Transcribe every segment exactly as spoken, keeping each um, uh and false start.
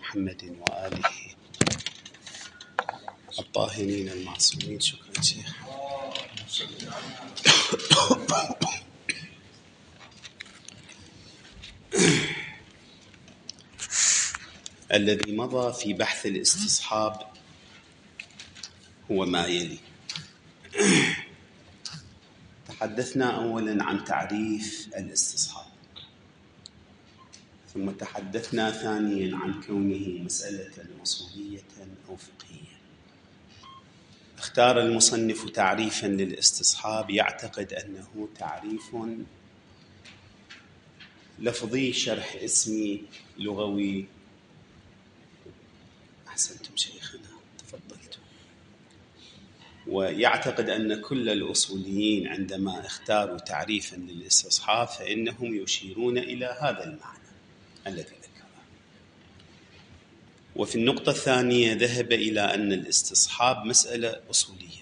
محمد وآله الطاهرين المعصومين. شكرا شيخ. الذي مضى في بحث الاستصحاب هو ما يلي. تحدثنا أولا عن تعريف الاستصحاب، ثم تحدثنا ثانيا عن كونه مسألة أصولية أو فقهية. اختار المصنف تعريفا للاستصحاب يعتقد أنه تعريف لفظي شرح اسمي لغوي. أحسنتم شيخنا، تفضلتم. ويعتقد أن كل الأصوليين عندما اختاروا تعريفا للاستصحاب فإنهم يشيرون إلى هذا المعنى الذي ذكره. وفي النقطة الثانية ذهب إلى أن الاستصحاب مسألة أصولية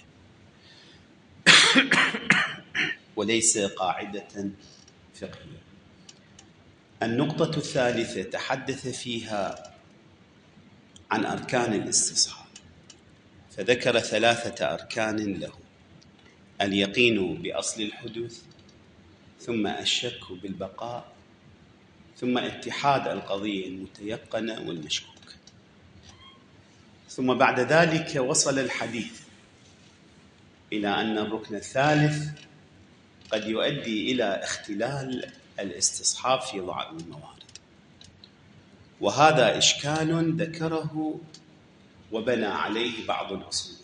وليس قاعدة فقهية. النقطة الثالثة تحدث فيها عن أركان الاستصحاب، فذكر ثلاثة أركان له: اليقين بأصل الحدوث، ثم الشك بالبقاء، ثم اتحاد القضية المتيقنة والمشكوك. ثم بعد ذلك وصل الحديث إلى أن الركن الثالث قد يؤدي إلى اختلال الاستصحاب في بعض الموارد، وهذا إشكال ذكره وبنى عليه بعض الأصوليين.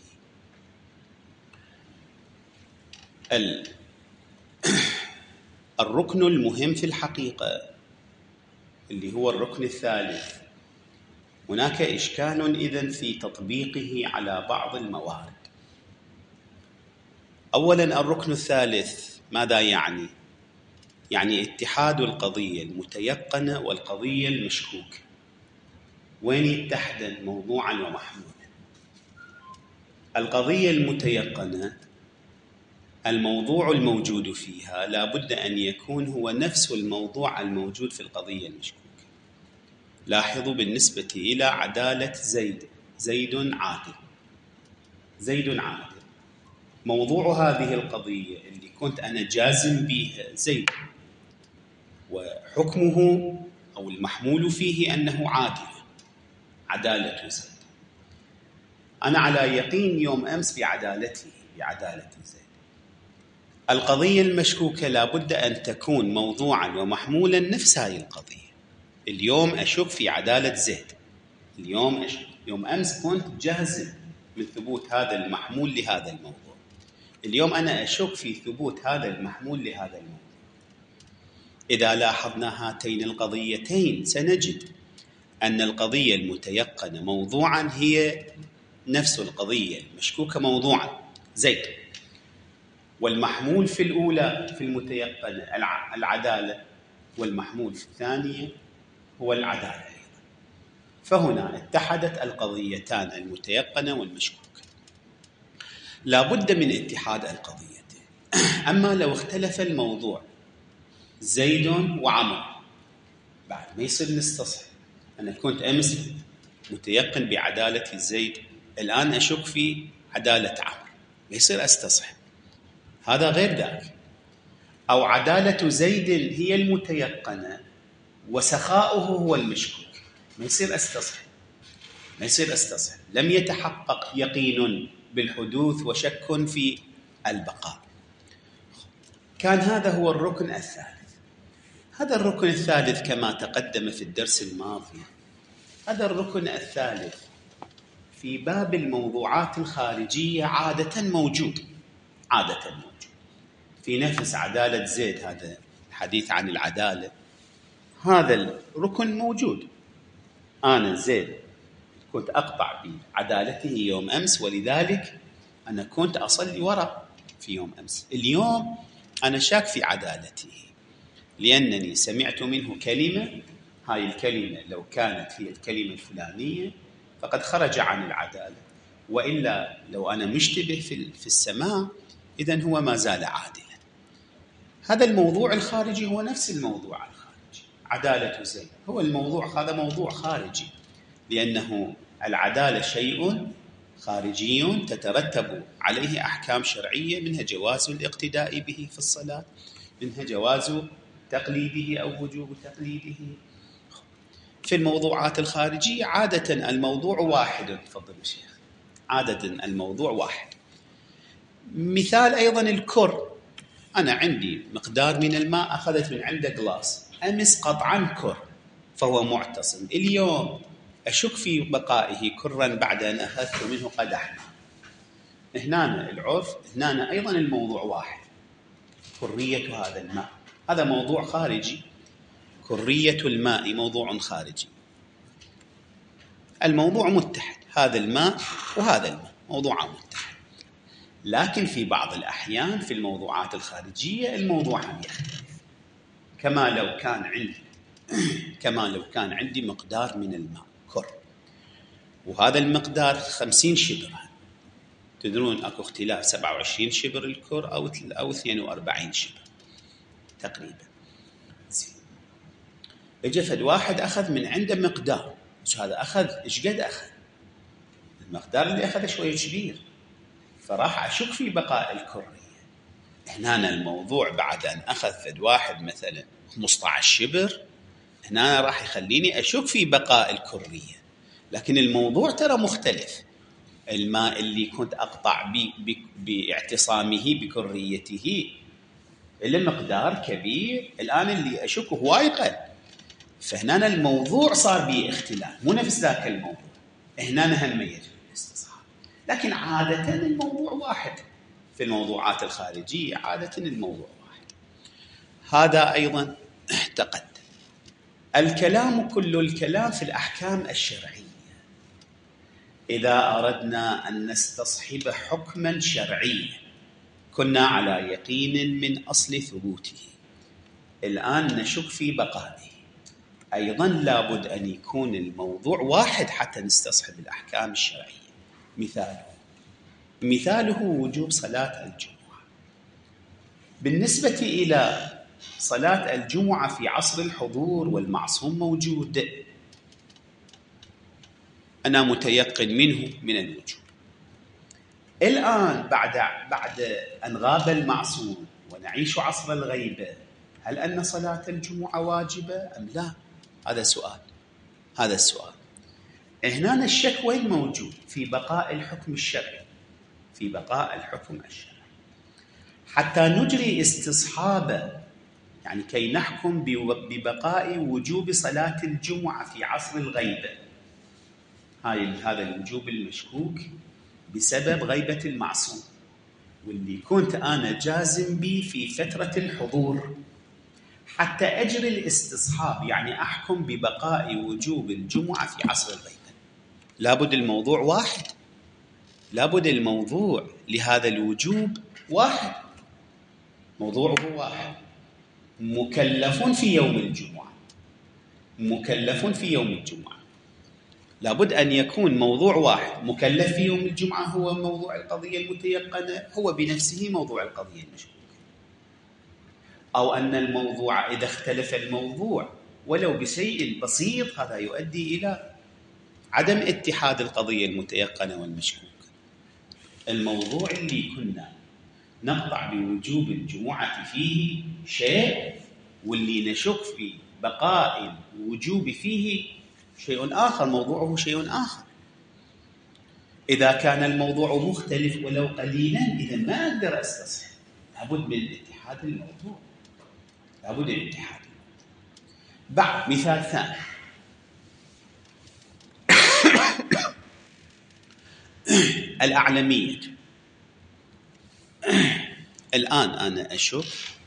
الركن المهم في الحقيقة اللي هو الركن الثالث، هناك إشكال إذن في تطبيقه على بعض الموارد. أولا، الركن الثالث ماذا يعني؟ يعني اتحاد القضية المتيقنة والقضية المشكوكة. وين يتحدن موضوعا ومحمولا؟ القضية المتيقنة الموضوع الموجود فيها لا بد أن يكون هو نفس الموضوع الموجود في القضية المشكوكة. لاحظوا بالنسبة إلى عدالة زيد، زيد عادل، زيد عادل. موضوع هذه القضية اللي كنت أنا جازم بها زيد، وحكمه أو المحمول فيه أنه عادل، عدالة زيد. أنا على يقين يوم أمس بعدالته، بعدالة زيد. القضية المشكوكة لابد أن تكون موضوعا ومحمولا نفس هذه القضية. اليوم أشك في عدالة زيد، اليوم أشك. يوم أمس كنت جازم من ثبوت هذا المحمول لهذا الموضوع، اليوم أنا أشك في ثبوت هذا المحمول لهذا الموضوع. إذا لاحظنا هاتين القضيتين سنجد أن القضية المتيقنة موضوعا هي نفس القضية المشكوكة موضوعا زيد، والمحمول في الأولى في المتيقنة العدالة، والمحمول في الثانية هو العدالة أيضا. فهنا اتحدت القضيتان المتيقنة والمشكوكة. لا بد من اتحاد القضيتين. أما لو اختلف الموضوع زيد وعمر، بعد ما يصير نستصحب. أنا كنت أمس متيقن بعدالة زيد، الآن أشك في عدالة عمر، ما يصير أستصحب. هذا غير ذاك. أو عدالة زيد هي المتيقنة وسخاؤه هو المشكوك، ما يصير أستصحب، ما يصير أستصحب. لم يتحقق يقين بالحدوث وشك في البقاء. كان هذا هو الركن الثالث. هذا الركن الثالث كما تقدم في الدرس الماضي، هذا الركن الثالث في باب الموضوعات الخارجية عادة موجود، عادة موجود في نفس عدالة زيد. هذا الحديث عن العدالة، هذا الركن موجود. أنا زيد كنت أقطع بعدالته يوم أمس، ولذلك أنا كنت أصلي وراء في يوم أمس. اليوم أنا شاك في عدالته لأنني سمعت منه كلمة، هاي الكلمة لو كانت هي الكلمة الفلانية فقد خرج عن العدالة، وإلا لو أنا مشتبه في السماع إذن هو ما زال عادلا. هذا الموضوع الخارجي هو نفس الموضوع الخارجي. عدالة زيد هو الموضوع، هذا موضوع خارجي. لأنه العدالة شيء خارجي تترتب عليه أحكام شرعية، منها جواز الاقتداء به في الصلاة، منها جواز تقليده أو وجوب تقليده. في الموضوعات الخارجية عادة الموضوع واحد. تفضل الشيخ. عادة الموضوع واحد. مثال أيضا الكر. أنا عندي مقدار من الماء أخذت من عنده جلاس، أمس قطعا كر فهو معتصم، اليوم أشك في بقائه كرا بعد أن أخذت منه قدح. هنا العرف، هنا أيضا الموضوع واحد، كرية هذا الماء. هذا موضوع خارجي، كرية الماء موضوع خارجي. الموضوع متحد، هذا الماء وهذا الماء موضوع متحد. لكن في بعض الأحيان في الموضوعات الخارجية الموضوع هم يختلف. كما لو كان عندي كما لو كان عندي مقدار من الماء كر، وهذا المقدار خمسين شبر. تدرون أكو اختلاف، سبعة وعشرين شبر الكر أو أو اثنين وأربعين شبر تقريبا. اجى فد واحد أخذ من عنده مقدار، بس هذا أخذ إيش قد أخذ؟ المقدار اللي أخذه شوية كبير، فراح أشك في بقاء الكرية. هنا الموضوع بعد أن أخذ فد واحد مثلا خمسة عشر شبر، هنا راح يخليني أشك في بقاء الكرية. لكن الموضوع ترى مختلف. الماء اللي كنت أقطع باعتصامه بكريته إلى مقدار كبير، الآن اللي أشك هو يقل. فهنا الموضوع صار به اختلاف، مو نفس ذاك الموضوع. هنا هم يجب الاستصحاب. لكن عادة الموضوع واحد. في الموضوعات الخارجية عادة الموضوع واحد. هذا أيضا تقدم. الكلام، كل الكلام في الأحكام الشرعية. إذا أردنا أن نستصحب حكما شرعيا كنا على يقين من أصل ثبوته، الآن نشك في بقائه، أيضا لابد أن يكون الموضوع واحد حتى نستصحب الأحكام الشرعية. مثاله مثاله وجوب صلاة الجمعة. بالنسبة إلى صلاة الجمعة في عصر الحضور والمعصوم موجود، أنا متيقن منه من الوجوب. الآن بعد بعد أن غاب المعصوم ونعيش عصر الغيبة، هل أن صلاة الجمعة واجبة أم لا؟ هذا سؤال. هذا السؤال. هنا الشك وين موجود؟ في بقاء الحكم الشرعي. في بقاء الحكم الشرعي حتى نجري استصحابه، يعني كي نحكم ببقاء وجوب صلاة الجمعة في عصر الغيبة. هاي هذا الوجوب المشكوك بسبب غيبة المعصوم، واللي كنت أنا جازم به في فترة الحضور، حتى أجري الاستصحاب يعني أحكم ببقاء وجوب الجمعة في عصر الغيبة. لابد الموضوع واحد، لابد الموضوع لهذا الوجوب واحد، موضوعه واحد. مكلف في يوم الجمعة، مكلف في يوم الجمعة، لابد أن يكون موضوع واحد. مكلف في يوم الجمعة هو موضوع القضية المتيقنة، هو بنفسه موضوع القضية المشكوكة. أو أن الموضوع إذا اختلف الموضوع ولو بشيء بسيط، هذا يؤدي إلى عدم اتحاد القضية المتيقنة والمشكوكة. الموضوع اللي كنا نقطع بوجوب الجمعة فيه شيء، واللي نشك في بقاء الوجوب فيه شيء آخر، موضوعه شيء آخر. إذا كان الموضوع مختلف ولو قليلا، إذا ما أقدر أستصحب. لابد من اتحاد الموضوع، لابد من اتحاد الموضوع. بعد مثال ثاني. الأعلمية. الآن أنا أشك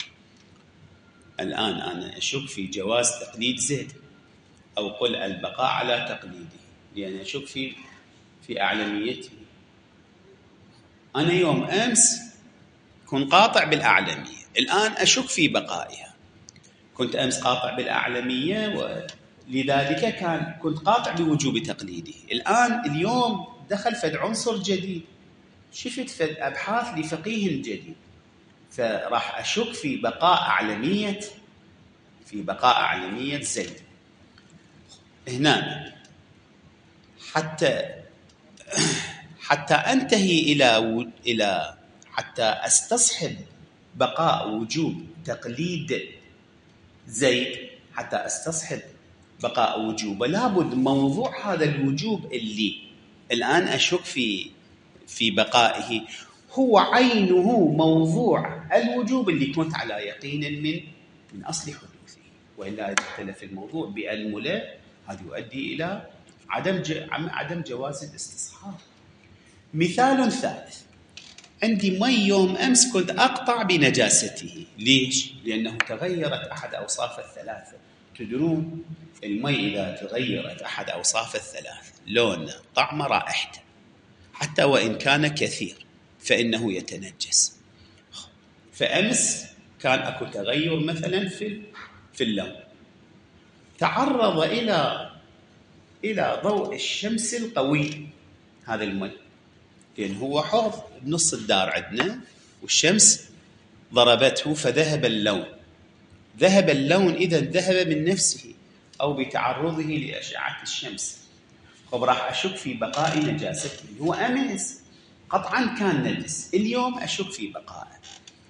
الآن أنا أشك في جواز تقليد زيد، أو قل البقاء على تقليده، لأن أشك في في أعلميته. أنا يوم أمس كنت قاطع بالأعلمية، الآن أشك في بقائها. كنت أمس قاطع بالأعلمية، ولذلك كان كنت قاطع بوجوب تقليده. الآن اليوم دخل فد عنصر جديد، شفت فد أبحاث لفقيه جديد، فراح أشك في بقاء أعلمية في بقاء أعلمية زيد. هنا حتى حتى أنتهي إلى إلى حتى أستصحب بقاء وجوب تقليد زيد، حتى أستصحب بقاء وجوب لابد موضوع هذا الوجوب اللي الآن أشك في في بقائه هو عينه موضوع الوجوب اللي كنت على يقين من من أصل حدوثه، وإلا إذا اختلف الموضوع بأنملة هذا يؤدي إلى عدم عدم جواز الاستصحاب. مثال ثالث، عندي مي يوم أمس كنت أقطع بنجاسته. ليش؟ لأنه تغيرت أحد أوصاف الثلاثة. تدرون المي إذا تغيرت أحد أوصاف الثلاثة، لونه، طعمه، رائحته، حتى وإن كان كثير فإنه يتنجس. فأمس كان أكو تغير مثلا في في اللون، تعرض إلى إلى ضوء الشمس القوي هذا المي، لأن هو حوض بنص الدار عندنا والشمس ضربته فذهب اللون. ذهب اللون إذا ذهب من نفسه أو بتعرضه لأشعة الشمس. طب راح أشك في بقاء نجاسته. هو أمس قطعا كان نجس، اليوم أشك في بقائه.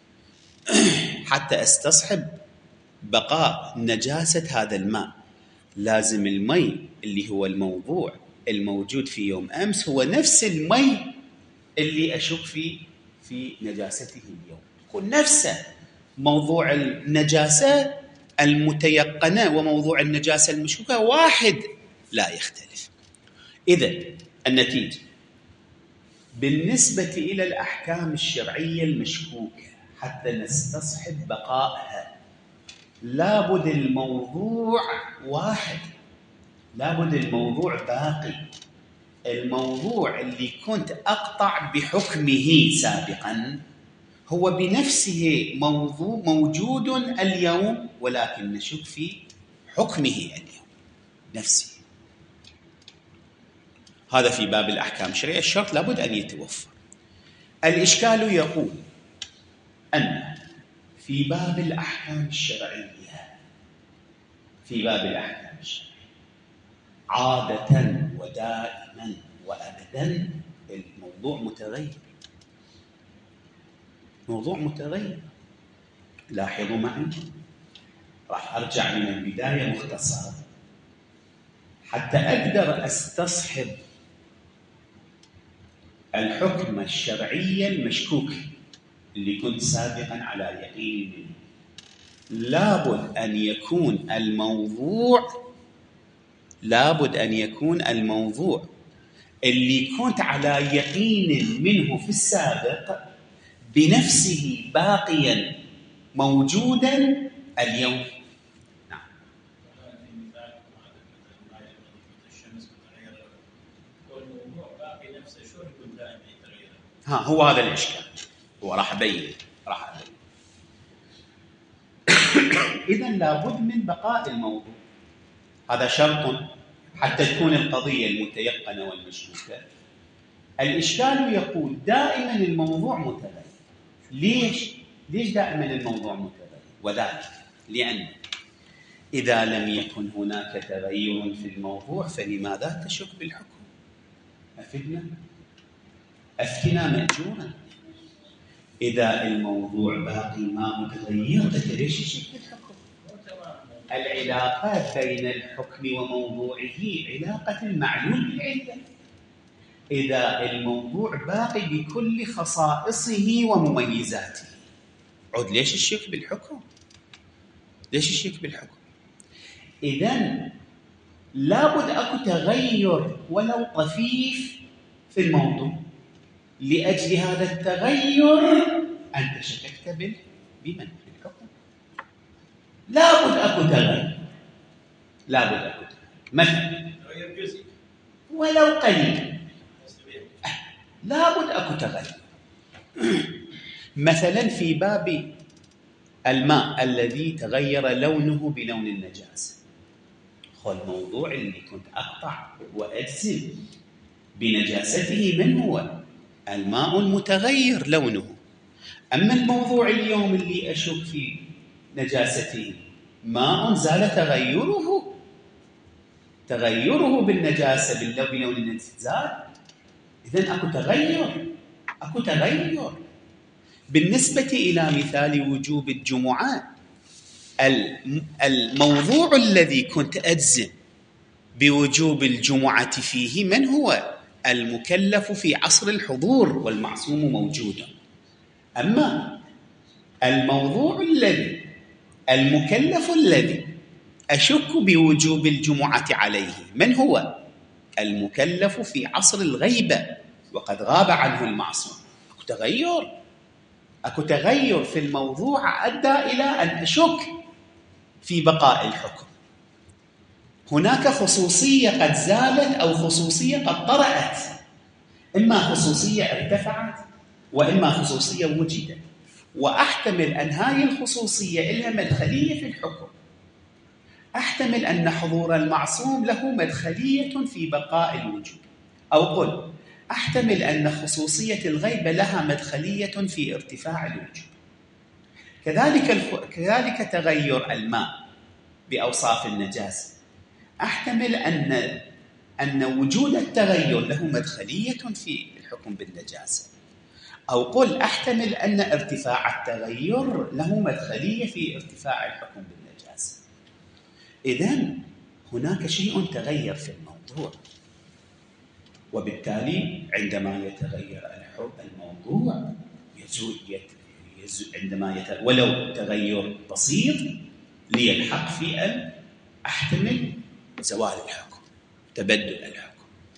حتى أستصحب بقاء نجاسة هذا الماء لازم المي اللي هو الموضوع الموجود في يوم أمس هو نفس المي اللي أشك في في نجاسته اليوم، يكون نفسه موضوع النجاسة المتيقنة وموضوع النجاسة المشكوكة واحد لا يختلف. إذن النتيجة بالنسبة إلى الأحكام الشرعية المشكوكة حتى نستصحب بقائها لابد الموضوع واحد، لابد الموضوع باقي. الموضوع اللي كنت أقطع بحكمه سابقا هو بنفسه موضوع موجود اليوم، ولكن نشك في حكمه اليوم نفسه. هذا في باب الأحكام الشرعية الشرط لابد أن يتوفر. الإشكال يقول أن في باب الأحكام الشرعية في باب الأحكام الشرعية عادة ودائما وأبدا الموضوع متغير، موضوع متغير. لاحظوا معي، راح أرجع من البداية مختصرة حتى أقدر أستصحب الحكم الشرعي المشكوك اللي كنت سابقا على يقين منه. لابد أن يكون الموضوع لابد أن يكون الموضوع اللي كنت على يقين منه في السابق بنفسه باقيا موجودا اليوم. نعم. ها هو هذا الإشكال، هو راح أبين راح أبين إذن لابد من بقاء الموضوع، هذا شرط حتى تكون القضية المتيقنة والمشكوكة. الإشكال يقول دائما الموضوع متغير. ليش؟ ليش دائما الموضوع متغير؟ وذلك لأن إذا لم يكن هناك تغير في الموضوع فلماذا تشك بالحكم؟ أفدنا أفتنا مأجورا. إذا الموضوع باقي ما متغير ليش تشك بالحكم؟ العلاقة بين الحكم وموضوعه علاقة المعلول بالعلة. إذا الموضوع باقي بكل خصائصه ومميزاته عود ليش الشك بالحكم؟ ليش الشك بالحكم؟ إذن لابد أكو تغير ولو طفيف في الموضوع. لأجل هذا التغير أنت شككت بمن؟ بالحكم. لابد أكو تغير، لابد أكو تغير، مثلا تغير جزئي ولو قليل، لابد أكو تغير. مثلا في باب الماء الذي تغير لونه بلون النجاسة، خو الموضوع اللي كنت أقطع وأجزم بنجاسته من هو؟ الماء المتغير لونه. أما الموضوع اليوم اللي أشك في نجاسته ماء زال تغيره، تغيره بالنجاسة بلون الانسداد، إذن أكو تغير، أكو تغير. بالنسبة إلى مثال وجوب الجمعة، الموضوع الذي كنت أجزم بوجوب الجمعة فيه من هو؟ المكلف في عصر الحضور والمعصوم موجود. أما الموضوع الذي المكلف الذي أشك بوجوب الجمعة عليه من هو؟ المكلف في عصر الغيبة وقد غاب عنه المعصوم. أكو تغير، أكو تغير في الموضوع أدى إلى أن أشك في بقاء الحكم. هناك خصوصية قد زالت أو خصوصية قد طرأت، إما خصوصية ارتفعت وإما خصوصية وجدت، وأحتمل أن هذه الخصوصية لها مدخلية في الحكم. أحتمل أن حضور المعصوم له مدخلية في بقاء الوجوب، أو قل أحتمل أن خصوصية الغيبة لها مدخلية في ارتفاع الوجوب. كذلك الف... كذلك تغير الماء بأوصاف النجاسة، أحتمل أن أن وجود التغير له مدخلية في الحكم بالنجاسة، أو قل أحتمل أن ارتفاع التغير له مدخلية في ارتفاع الحكم بالنجاسة. إذن هناك شيء تغير في الموضوع، وبالتالي عندما يتغير الموضوع يزول يزول عندما يتغير ولو تغير بسيط ليلحق في أن أحتمل زوال الحكم، تبدل الحكم.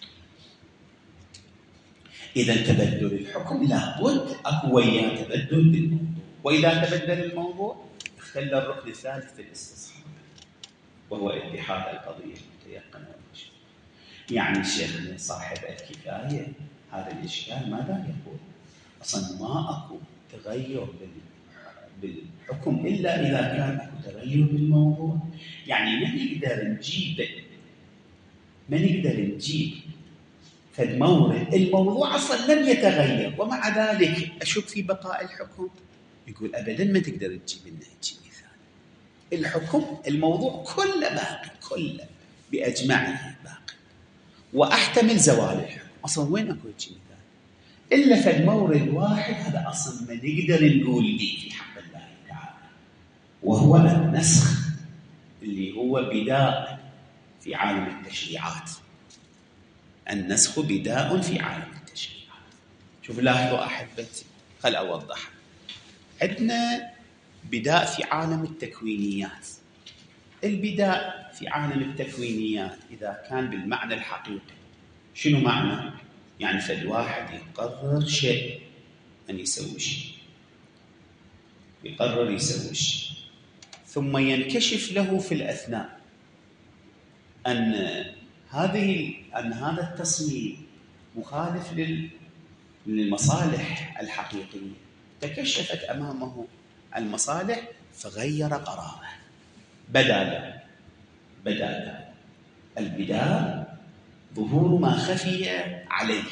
إذا تبدل الحكم لابد أكو وياه تبدل بالموضوع، وإذا تبدل الموضوع اختل الركن الثالث في الاستصحاب وهو اتحاد القضية المتيقنة والمشكلة. يعني شيخنا صاحب الكفاية هذا الإشكال ماذا يقول؟ أصلا ما أكو تغير بالحكم إلا إذا كان أكو تغير بالموضوع. يعني ما نقدر نجيب ما نقدر نجيب فالمورد الموضوع أصلا لم يتغير ومع ذلك أشك في بقاء الحكم. يقول أبدا ما تقدر تجيب لنا هيك مثال. الحكم الموضوع كله باقي، كله بأجمعه باقي، وأحتمل زوال الحكم. أصلا وين أكو هيك مثال؟ إلا فالمورد واحد هذا أصلا ما نقدر نقول به في حق الله تعالى، وهو النسخ اللي هو بداء في عالم التشريعات. النسخ بداء في عالم التشريعات. شوف لاحظوا أحبتي، خل أوضح. عندنا بداء في عالم التكوينيات. البداء في عالم التكوينيات إذا كان بالمعنى الحقيقي، شنو معنى؟ يعني فالواحد يقرر شيء أن يسوي شيء، يقرر يسوي شيء، ثم ينكشف له في الأثناء أن هذه أن هذا التصميم مخالف للمصالح الحقيقية. تكشفت أمامه المصالح فغير قراره. بدل بدل البداء ظهور ما خفي عليه.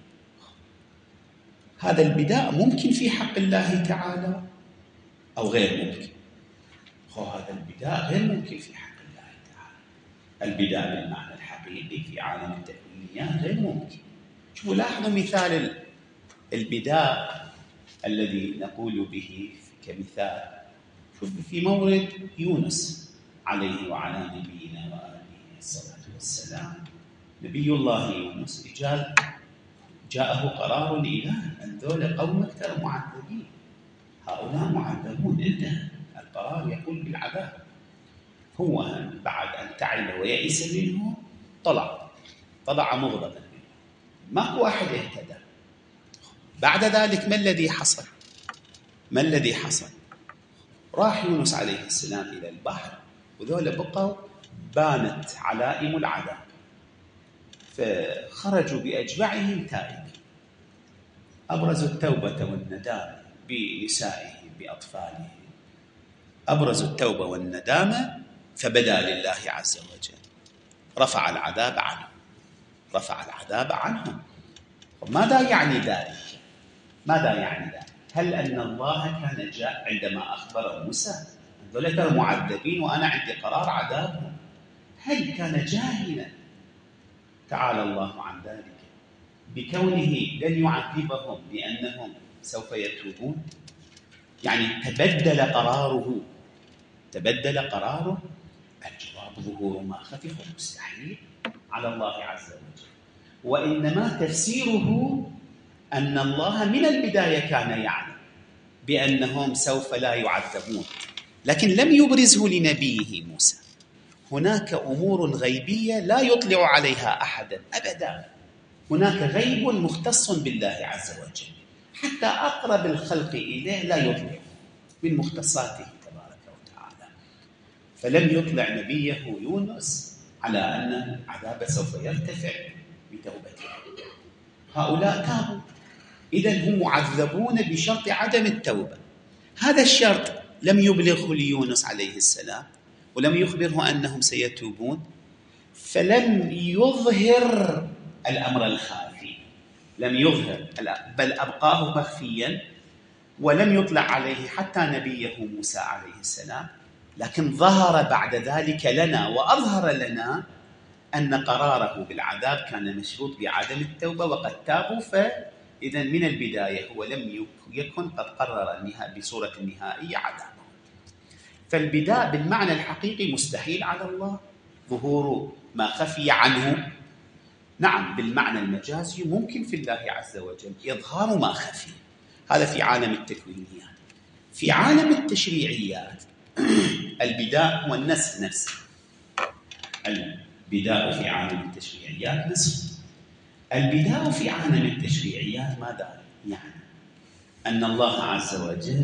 هذا البداء ممكن في حق الله تعالى أو غير ممكن. هو هذا البداء غير ممكن في حق الله تعالى. البداء بالمعنى الحقيقي في عالم التكوينيات غير ممكن. شوفوا لاحظوا مثال البداء الذي نقول به كمثال. شوفوا في مورد يونس عليه وعلى نبينا وآله الصلاة والسلام. نبي الله يونس رجال جاءه قرار الإله أن ذول قومك ترى معذبين، هؤلاء معذبون، انتهى القرار يقول بالعذاب. هو بعد أن تعب ويئس منه طلع طلع مغضبا منه، ماكو واحد اهتدى. بعد ذلك ما الذي حصل؟ ما الذي حصل؟ راح يونس عليه السلام إلى البحر، وذول بقوا بانت علائم العذاب، فخرجوا بأجمعهم تائبين، أبرزوا التوبة والندامة بنسائهم بأطفالهم، أبرزوا التوبة والندامة، فبدا لله عز وجل، رفع العذاب عنهم رفع العذاب عنهم. ماذا يعني ذلك؟ ماذا يعني ذلك؟ هل أن الله كان جاء عندما أخبر موسى هذول كانوا معذبين وأنا عندي قرار عذابهم، هل كان جاهلا تعالى الله عن ذلك بكونه لن يعذبهم لأنهم سوف يتوبون؟ يعني تبدل قراره تبدل قراره الجواب ظهور ما خفي مستحيل على الله عز وجل، وإنما تفسيره أن الله من البداية كان يعلم بأنهم سوف لا يعذبون، لكن لم يبرزه لنبيه موسى. هناك أمور غيبية لا يطلع عليها أحدا أبدا، هناك غيب مختص بالله عز وجل، حتى أقرب الخلق إليه لا يطلع من مختصاته تبارك وتعالى. فلم يطلع نبيه يونس على أن العذاب سوف يرتفع بتوبته. هؤلاء تابوا، إذن هم معذبون بشرط عدم التوبة. هذا الشرط لم يبلغه ليونس عليه السلام، ولم يخبره أنهم سيتوبون، فلم يظهر الأمر الخافي، لم يظهر بل أبقاه مخفيا، ولم يطلع عليه حتى نبيه موسى عليه السلام. لكن ظهر بعد ذلك لنا وأظهر لنا أن قراره بالعذاب كان مشروط بعدم التوبة، وقد تابوا، فإذا من البداية هو لم يكن قد قرر بصورة نهائية عذابه. فالبداء بالمعنى الحقيقي مستحيل على الله، ظهور ما خفي عنه. نعم بالمعنى المجازي ممكن في الله عز وجل إظهار ما خفي، هذا في عالم التكوينيات. في عالم التشريعيات البداء هو النسخ نفسه. البداء في عالم التشريعيات نسخ. البداء في عالم التشريعيات ماذا يعني؟ أن الله عز وجل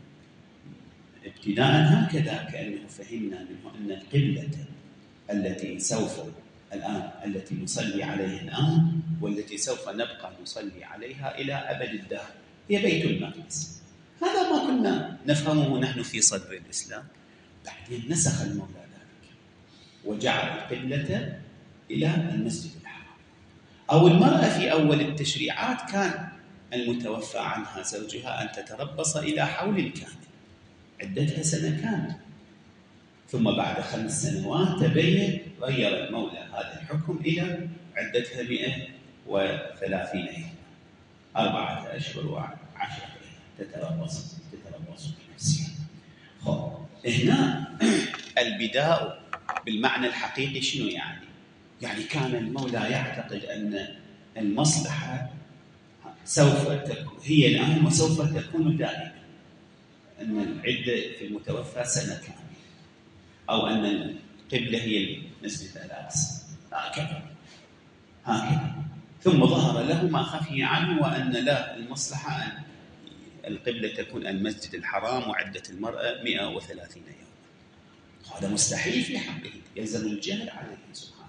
ابتداء هكذا كأنه فهمنا منه أن القبلة التي سوف الآن التي نصلي عليها الآن والتي سوف نبقى نصلي عليها إلى أبد الدهر هي بيت المقدس. هذا ما كنا نفهمه نحن في صدر الإسلام، بعدين نسخ المولى ذلك وجعل القبلة إلى المسجد الحرام. أو المرأة في أول التشريعات كان المتوفى عنها زوجها أن تتربص إلى حول كامل، عدتها سنة كاملة، ثم بعد خمس سنوات تبين غير المولى هذا الحكم إلى عدتها مئة وثلاثين يوم، أربعة أشهر وعشرة تتربص تتربص بنفسها. خب هنا البداء بالمعنى الحقيقي شنو يعني؟ يعني كان المولى يعتقد أن المصلحة سوف تكون هي الآن وسوف تكون دائما، أن العدة في المتوفى سنة كاملة، أو أن القبلة هي المسجد الأقصى، هكذا هكذا. ثم ظهر له ما خفي عنه وأن لا المصلحة أن القبلة تكون المسجد الحرام وعدة المرأة مئة وثلاثين يوم. هذا مستحيل في حقه، يلزم الجهل عليه سبحانه.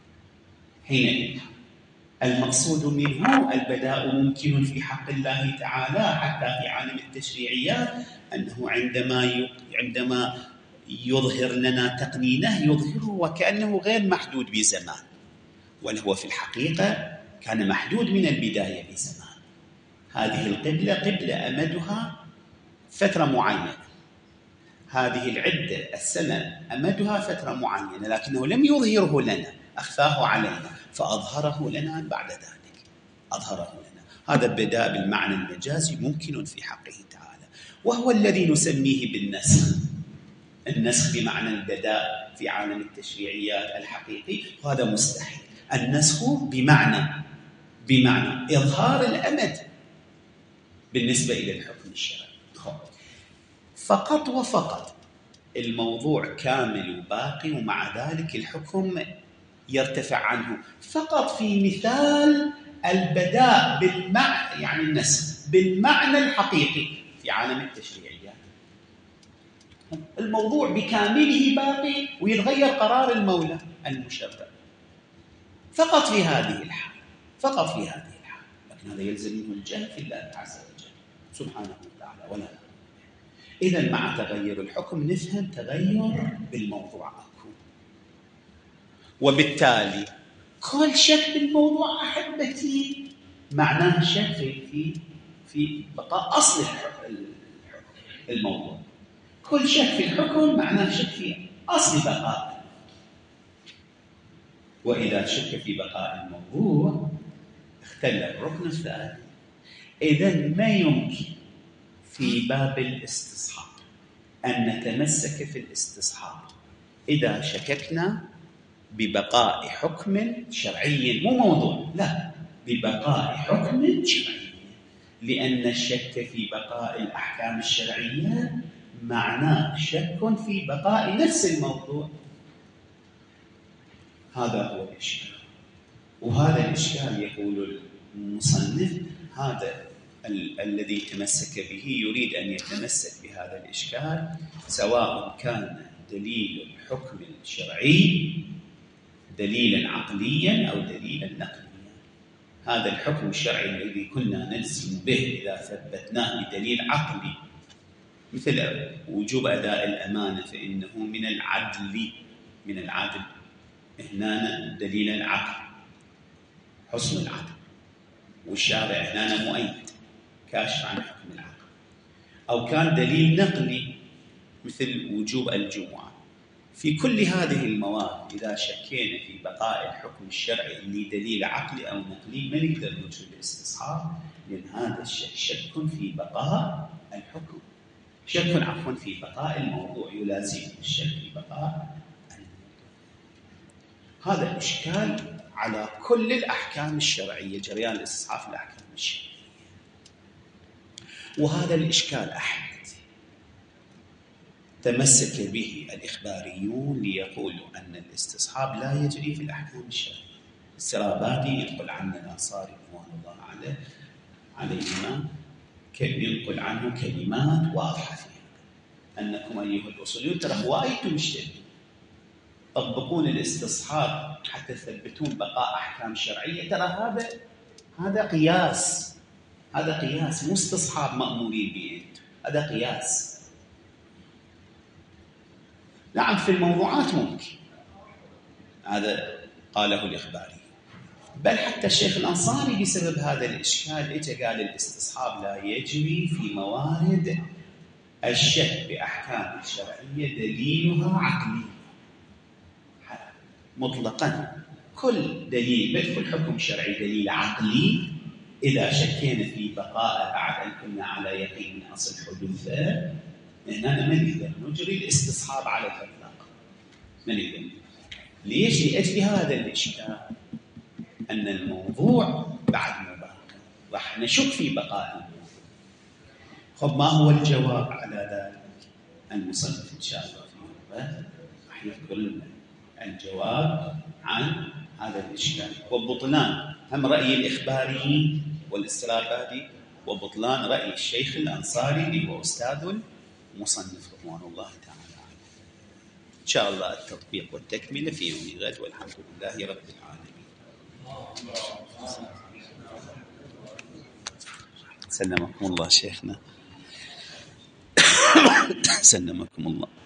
حينئذ المقصود منه البداء ممكن في حق الله تعالى حتى في عالم التشريعيات، أنه عندما عندما يظهر لنا تقنينه يظهره وكأنه غير محدود بزمان، وهو في الحقيقة كان محدود من البداية بزمان. هذه القبلة قبلة أمدها فترة معينة، هذه العدة السنة أمدها فترة معينة، لكنه لم يظهره لنا، أخفاه علينا فأظهره لنا بعد ذلك، أظهره لنا. هذا البداء بالمعنى المجازي ممكن في حقه تعالى، وهو الذي نسميه بالنسخ. النسخ بمعنى البداء في عالم التشريعيات الحقيقي هذا مستحيل. النسخ بمعنى بمعنى إظهار الأمد بالنسبة إلى الحكم الشرعي فقط وفقط. الموضوع كامل وباقي، ومع ذلك الحكم يرتفع عنه فقط في مثال البداء بالمعنى، يعني النسخ بالمعنى الحقيقي في عالم التشريعيات. الموضوع بكامله باقي ويتغير قرار المولى المشرع فقط في هذه الحالة، فقط في هذه الحالة. لكن هذا يلزم منه الجهل في الله عز وجل سبحانه وتعالى ولا لا. إذا مع تغير الحكم نفهم تغير بالموضوع أكو، وبالتالي كل شك بالموضوع أحبتي معناه شك في في بقاء أصل الموضوع. كل شك في الحكم معناه شك في أصل بقاء. وإذا شك في بقاء الموضوع اختل الركن الثاني. إذن ما يمكن في باب الاستصحاب أن نتمسك في الاستصحاب إذا شككنا ببقاء حكم شرعي، مو موضوع، لا، ببقاء حكم شرعي، لأن الشك في بقاء الأحكام الشرعية معناه شك في بقاء نفس الموضوع. هذا هو الإشكال، وهذا الإشكال يقول المصنف هذا ال- الذي تمسك به يريد أن يتمسك بهذا الإشكال سواء كان دليل الحكم الشرعي دليلا عقليا أو دليلا نقليا. هذا الحكم الشرعي الذي كنا نلزم به إذا ثبتناه بدليل عقلي مثل وجوب أداء الأمانة فإنه من العدل، من العدل هنا دليل العقل حسن العدل، والشارع هنا مؤيد كاشف عن حكم العقل. أو كان دليل نقلي مثل وجوب الجمعة. في كل هذه المواد إذا شكينا في بقاء الحكم الشرعي اللي دليل عقلي أو نقلي ما نقدر نجري الاستصحاب، لأن هذا الشك شك في بقاء الحكم، شك عفوا في بقاء الموضوع، يلازم الشك في بقاء الموضوع. هذا الإشكال على كل الأحكام الشرعية، جريان الاستصحاب في الأحكام الشرعية. وهذا الإشكال أحد تمسك به الإخباريون ليقولوا أن الاستصحاب لا يجري في الأحكام الشرعية. السرابادي ينقل عنه الأنصاري رضوان الله عليه عليهما ينقل عنه كلمات واضحة فيها أنكم أيها الأصوليون ترى وايد مشتبهين، طبقون الاستصحاب حتى تثبتون بقاء أحكام شرعية، ترى هذا هذا قياس، هذا قياس مو استصحاب مأمورين به، هذا قياس. نعم في الموضوعات ممكن، هذا قاله الإخباري، بل حتى الشيخ الأنصاري بسبب هذا الإشكال إجا قال الاستصحاب لا يجري في موارد الشك بأحكام الشرعية دليلها عقلي مطلقا. كل دليل بدخل حكم شرعي دليل عقلي إذا شكينا في بقاء بعد أن كنا على يقين من أصل حدوثه، هنا ما نقدر نجري الاستصحاب على الإطلاق، ما نقدر. ليش؟ لأجل هذا الإشكال أن الموضوع بعد مبارك راح نشك في بقاء الموضوع. خب ما هو الجواب على ذلك؟ المصنف إن شاء الله في هذا راح يذكر لنا الجواب عن هذا الإشكال وبطلان هم رأي الإخباريين والاسترابادي وبطلان رأي الشيخ الأنصاري اللي هو أستاذ المصنف رضوان الله تعالى. إن شاء الله التطبيق والتكملة في يوم غد، والحمد لله رب العالمين. سلمكم الله شيخنا. سلمكم الله.